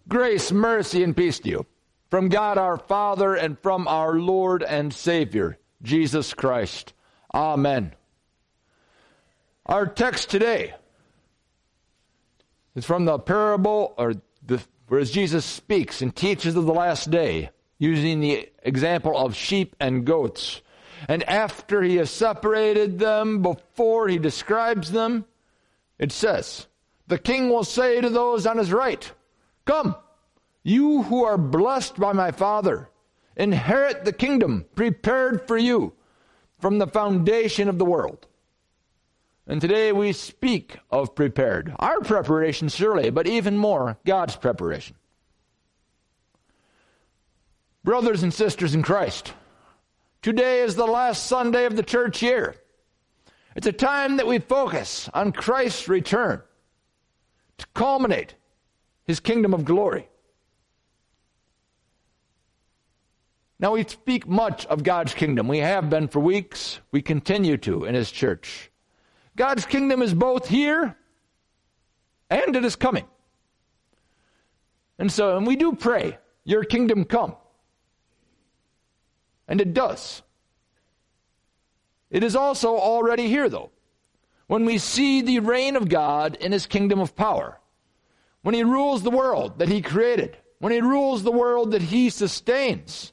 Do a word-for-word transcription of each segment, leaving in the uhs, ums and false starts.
Grace, mercy, and peace to you from God our Father and from our Lord and Savior, Jesus Christ. Amen. Our text today is from the parable, or the, whereas Jesus speaks and teaches of the last day, using the example of sheep and goats. And after he has separated them, before he describes them, it says, "The king will say to those on his right, 'Come, you who are blessed by my Father, inherit the kingdom prepared for you from the foundation of the world.'" And today we speak of prepared. Our preparation, surely, but even more, God's preparation. Brothers and sisters in Christ, today is the last Sunday of the church year. It's a time that we focus on Christ's return to culminate his kingdom of glory. Now, we speak much of God's kingdom. We have been for weeks. We continue to in his church. God's kingdom is both here and it is coming. And so, and we do pray, your kingdom come. And it does. It is also already here, though. When we see the reign of God in his kingdom of power, when he rules the world that he created, when he rules the world that he sustains,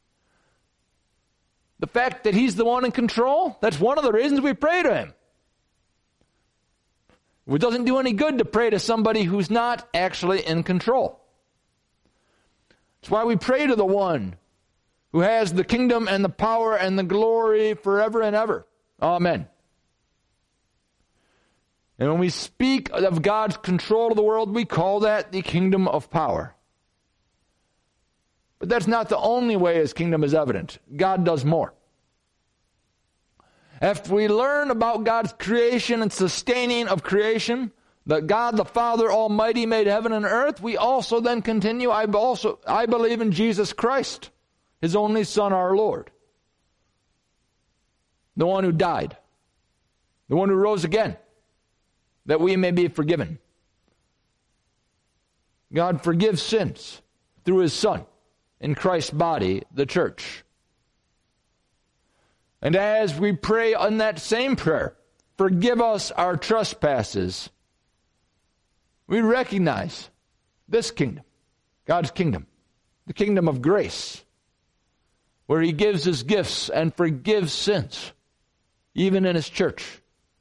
the fact that he's the one in control, that's one of the reasons we pray to him. It doesn't do any good to pray to somebody who's not actually in control. That's why we pray to the one who has the kingdom and the power and the glory forever and ever. Amen. And when we speak of God's control of the world, we call that the kingdom of power. But that's not the only way his kingdom is evident. God does more. After we learn about God's creation and sustaining of creation, that God the Father Almighty made heaven and earth, we also then continue, I also I believe in Jesus Christ, his only Son, our Lord. The one who died. The one who rose again, that we may be forgiven. God forgives sins through his Son in Christ's body, the church. And as we pray on that same prayer, forgive us our trespasses, we recognize this kingdom, God's kingdom, the kingdom of grace, where he gives his gifts and forgives sins, even in his church.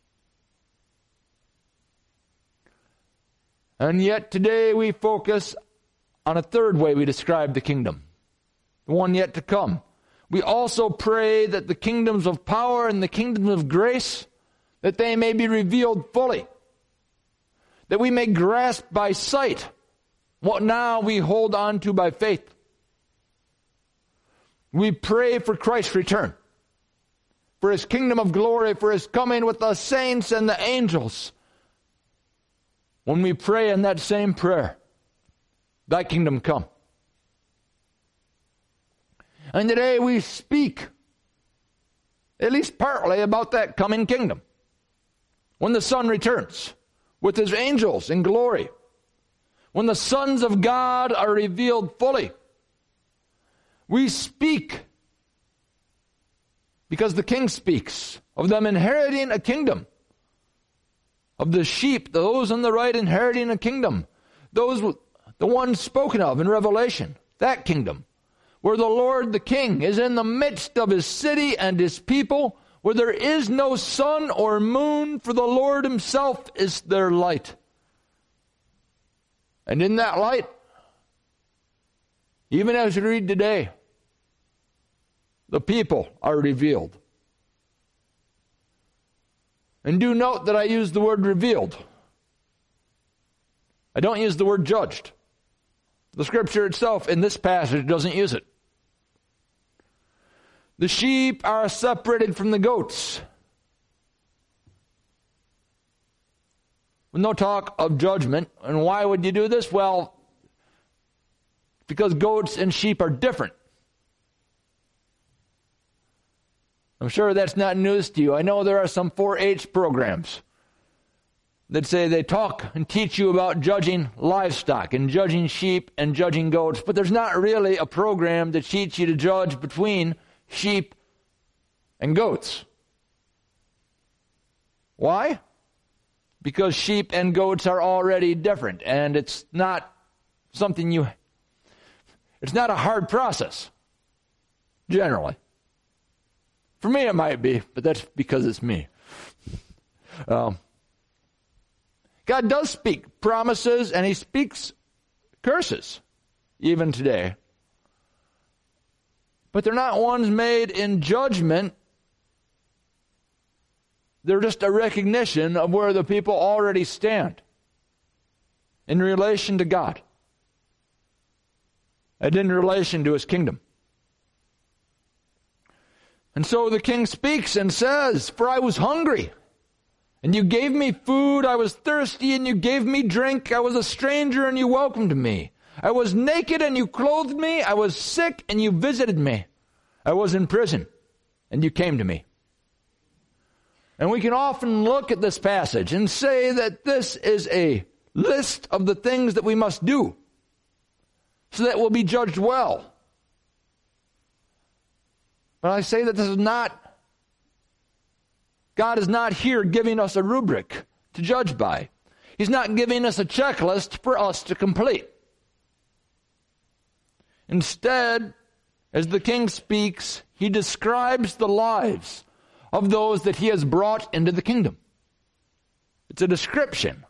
And yet today we focus on a third way we describe the kingdom, the one yet to come. We also pray that the kingdoms of power and the kingdoms of grace, that they may be revealed fully, that we may grasp by sight what now we hold on to by faith. We pray for Christ's return, for his kingdom of glory, for his coming with the saints and the angels. When we pray in that same prayer, thy kingdom come. And today we speak, at least partly, about that coming kingdom. When the Son returns with his angels in glory, when the sons of God are revealed fully, we speak, because the King speaks, of them inheriting a kingdom, of the sheep, those on the right inheriting a kingdom, those, the ones spoken of in Revelation, that kingdom, where the Lord the King is in the midst of his city and his people, where there is no sun or moon, for the Lord himself is their light. And in that light, even as we read today, the people are revealed. And do note that I use the word revealed. I don't use the word judged. The scripture itself in this passage doesn't use it. The sheep are separated from the goats. With no talk of judgment. And why would you do this? Well, because goats and sheep are different. I'm sure that's not news to you. I know there are some four H programs that say they talk and teach you about judging livestock and judging sheep and judging goats, but there's not really a program that teaches you to judge between sheep and goats. Why? Because sheep and goats are already different, and it's not something you, it's not a hard process, generally. For me it might be, but that's because it's me. Um, God does speak promises, and He speaks curses, even today. But they're not ones made in judgment. They're just a recognition of where the people already stand in relation to God and in relation to His kingdom. And so the king speaks and says, "For I was hungry, and you gave me food. I was thirsty, and you gave me drink. I was a stranger, and you welcomed me. I was naked, and you clothed me. I was sick, and you visited me. I was in prison, and you came to me." And we can often look at this passage and say that this is a list of the things that we must do so that we'll be judged well. But I say that this is not, God is not here giving us a rubric to judge by. He's not giving us a checklist for us to complete. Instead, as the king speaks, he describes the lives of those that he has brought into the kingdom. It's a description.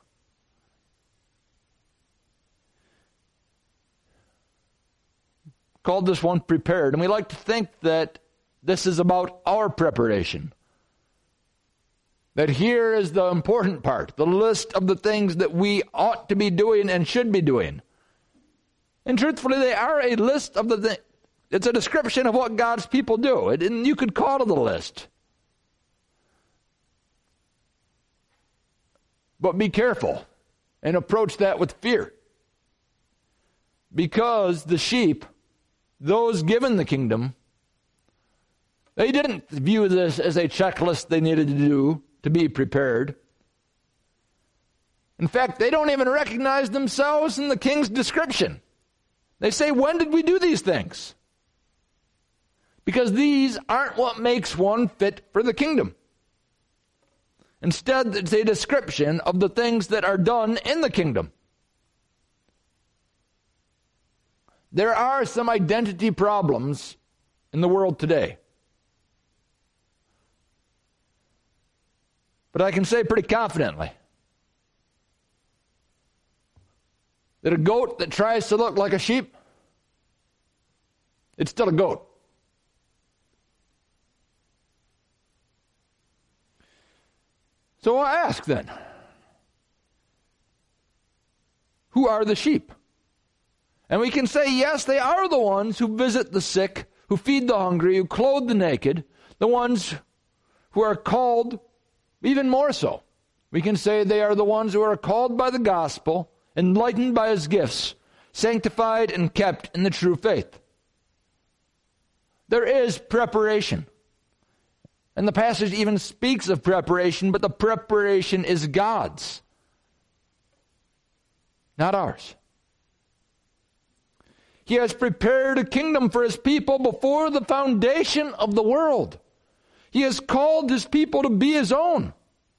Called this one prepared, and we like to think that this is about our preparation. That here is the important part, the list of the things that we ought to be doing and should be doing. And truthfully, they are a list of the things. It's a description of what God's people do, and you could call it a list. But be careful and approach that with fear. Because the sheep, those given the kingdom, they didn't view this as a checklist they needed to do to be prepared. In fact, they don't even recognize themselves in the king's description. They say, "When did we do these things?" Because these aren't what makes one fit for the kingdom. Instead, it's a description of the things that are done in the kingdom. There are some identity problems in the world today. But I can say pretty confidently that a goat that tries to look like a sheep, it's still a goat. So I ask then, who are the sheep? And we can say, yes, they are the ones who visit the sick, who feed the hungry, who clothe the naked, the ones who are called even more so. We can say they are the ones who are called by the gospel, enlightened by His gifts, sanctified and kept in the true faith. There is preparation. And the passage even speaks of preparation, but the preparation is God's, not ours. He has prepared a kingdom for His people before the foundation of the world. He has called His people to be His own.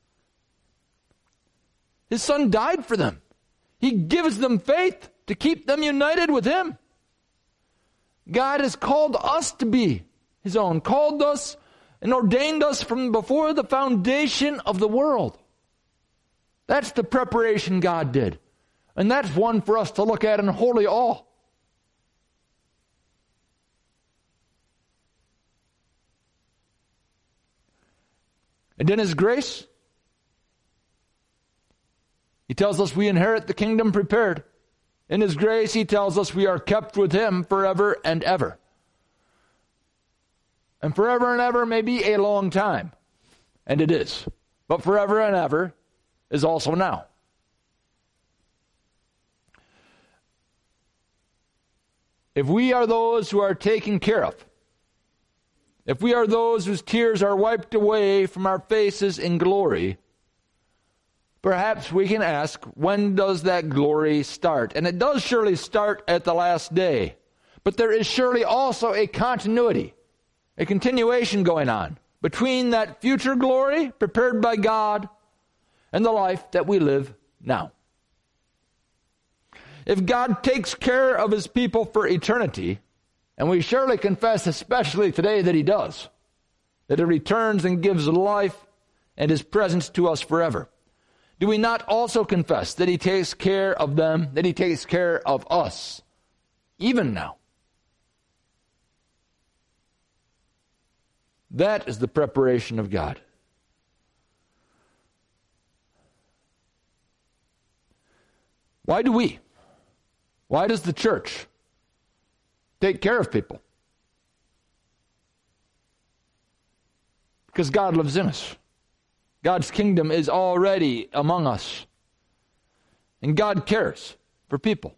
His Son died for them. He gives them faith to keep them united with Him. God has called us to be His own, called us and ordained us from before the foundation of the world. That's the preparation God did. And that's one for us to look at in holy awe. And in His grace, He tells us we inherit the kingdom prepared. In His grace, He tells us we are kept with Him forever and ever. And forever and ever may be a long time. And it is. But forever and ever is also now. If we are those who are taken care of, if we are those whose tears are wiped away from our faces in glory, perhaps we can ask, when does that glory start? And it does surely start at the last day. But there is surely also a continuity, a continuation going on between that future glory prepared by God and the life that we live now. If God takes care of his people for eternity, and we surely confess, especially today, that he does, that he returns and gives life and his presence to us forever, do we not also confess that he takes care of them, that he takes care of us, even now? That is the preparation of God. Why do we? Why does the church take care of people? Because God lives in us. God's kingdom is already among us. And God cares for people.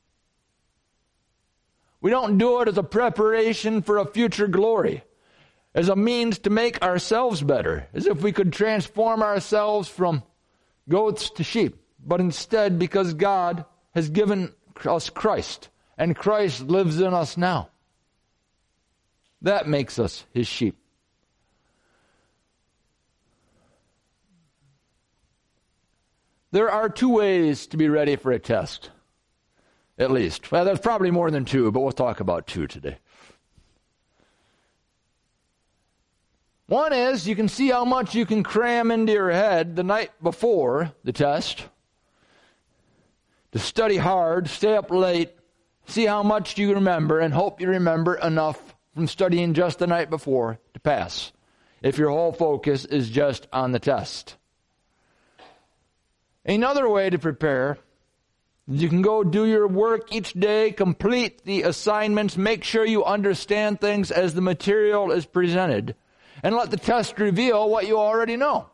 We don't do it as a preparation for a future glory, as a means to make ourselves better, as if we could transform ourselves from goats to sheep, but instead because God has given us Christ, and Christ lives in us now. That makes us his sheep. There are two ways to be ready for a test, at least. Well, there's probably more than two, but we'll talk about two today. One is you can see how much you can cram into your head the night before the test, to study hard, stay up late, see how much you remember, and hope you remember enough from studying just the night before to pass, if your whole focus is just on the test. Another way to prepare, you can go do your work each day, complete the assignments, make sure you understand things as the material is presented, and let the test reveal what you already know.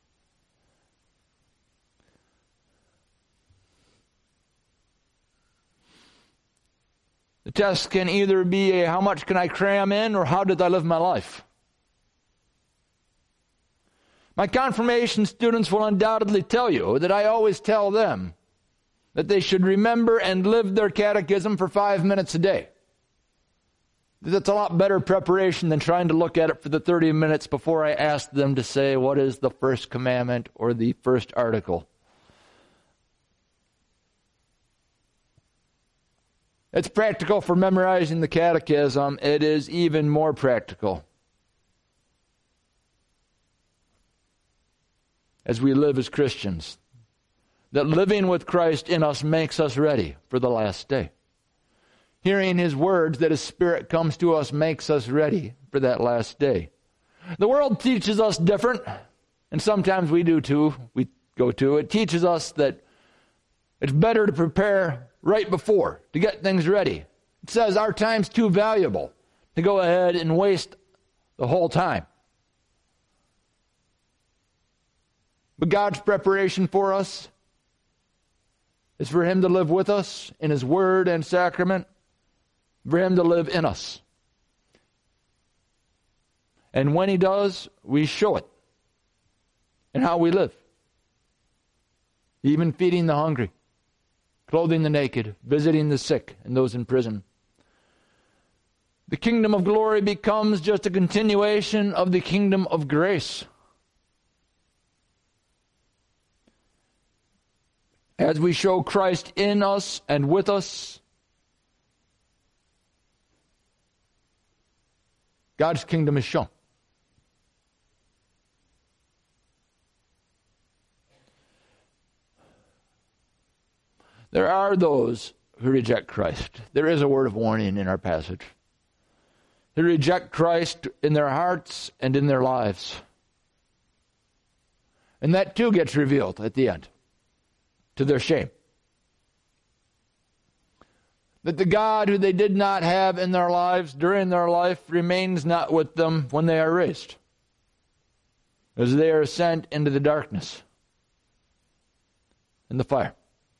The test can either be a how much can I cram in, or how did I live my life? My confirmation students will undoubtedly tell you that I always tell them that they should remember and live their catechism for five minutes a day. That's a lot better preparation than trying to look at it for the thirty minutes before I ask them to say what is the first commandment or the first article. It's practical for memorizing the catechism. It is even more practical as we live as Christians, that living with Christ in us makes us ready for the last day. Hearing his words, that his Spirit comes to us, makes us ready for that last day. The world teaches us different, and sometimes we do too. We go to it. Teaches us that it's better to prepare right before, to get things ready. It says our time's too valuable to go ahead and waste the whole time. But God's preparation for us is for him to live with us in his word and sacrament, for him to live in us. And when he does, we show it in how we live. Even feeding the hungry, clothing the naked, visiting the sick and those in prison. The kingdom of glory becomes just a continuation of the kingdom of grace. As we show Christ in us and with us, God's kingdom is shown. There are those who reject Christ. There is a word of warning in our passage. They reject Christ in their hearts and in their lives. And that too gets revealed at the end, to their shame. That the God who they did not have in their lives during their life remains not with them when they are raised, as they are sent into the darkness and the fire.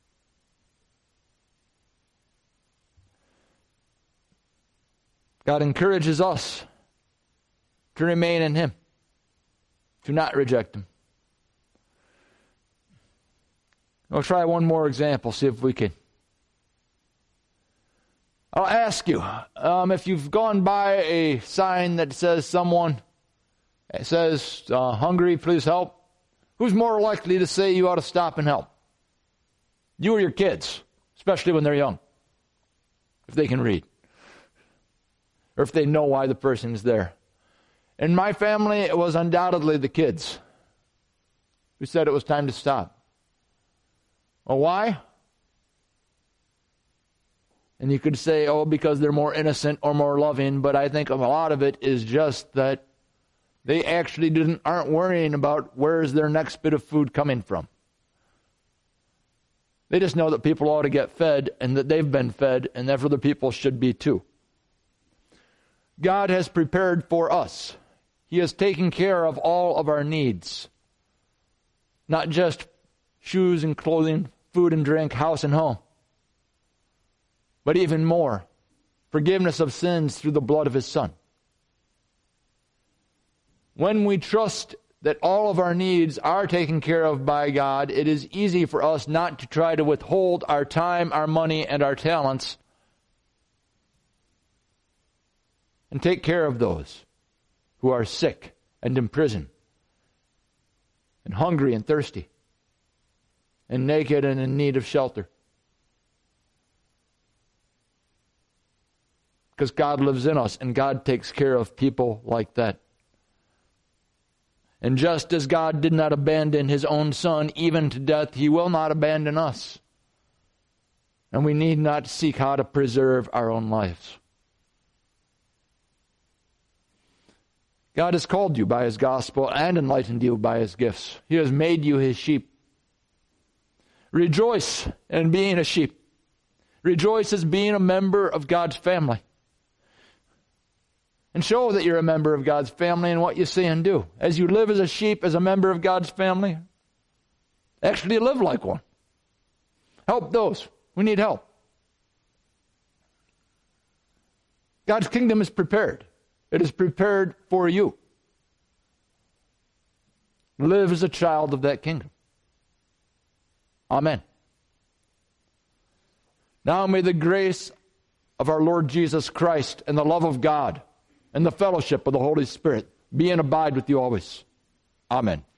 God encourages us to remain in him, to not reject him. We'll try one more example, see if we can. I'll ask you, um, if you've gone by a sign that says someone, it says, uh, hungry, please help, who's more likely to say you ought to stop and help? You or your kids, especially when they're young, if they can read, or if they know why the person's there. In my family, it was undoubtedly the kids who said it was time to stop. Well, why? And you could say, oh, because they're more innocent or more loving, but I think a lot of it is just that they actually didn't aren't worrying about where is their next bit of food coming from. They just know that people ought to get fed and that they've been fed and that other people should be too. God has prepared for us. He has taken care of all of our needs. Not just shoes and clothing, food and drink, house and home. But even more, forgiveness of sins through the blood of His Son. When we trust that all of our needs are taken care of by God, it is easy for us not to try to withhold our time, our money, and our talents and take care of those who are sick and in prison and hungry and thirsty and naked and in need of shelter. Because God lives in us and God takes care of people like that. And just as God did not abandon His own Son even to death, He will not abandon us. And we need not seek how to preserve our own lives. God has called you by His gospel and enlightened you by His gifts. He has made you His sheep. Rejoice in being a sheep. Rejoice as being a member of God's family. And show that you're a member of God's family in what you say and do. As you live as a sheep, as a member of God's family, actually live like one. Help those who need help. God's kingdom is prepared. It is prepared for you. Live as a child of that kingdom. Amen. Now may the grace of our Lord Jesus Christ and the love of God and the fellowship of the Holy Spirit be and abide with you always. Amen.